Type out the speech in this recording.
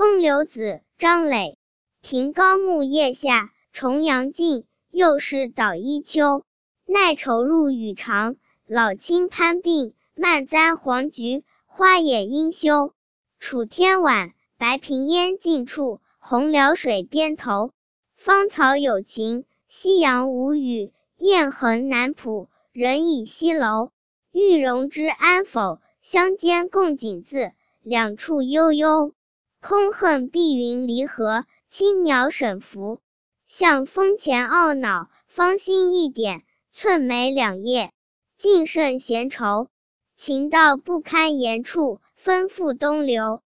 风流子，张磊。庭高木叶下，重阳尽，又是捣衣秋。奈愁入雨长，老青攀病，漫簪黄菊，花也应休。楚天晚，白平烟尽处，红蓼水边头。芳草有情，夕阳无语，雁横南浦，人已西楼。玉容知安否？相间共锦字，两处悠悠。空恨碧云离合，青鸟沈伏。向风前懊恼，芳心一点，寸眉两叶，尽甚闲愁。情到不堪言处，纷付东流。